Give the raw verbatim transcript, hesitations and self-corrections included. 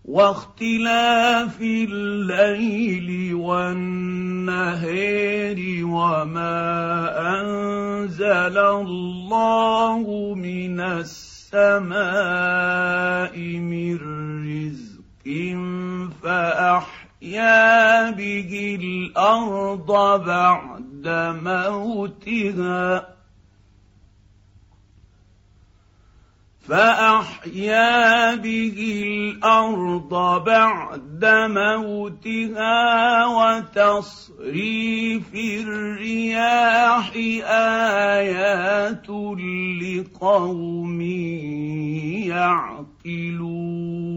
واختلاف الليل والنهار وما انزل الله من السماء من رزق فاحيا به الارض بعد موتها فأحيا به الأرض بعد موتها وتصريف الرياح آيات لقوم يعقلون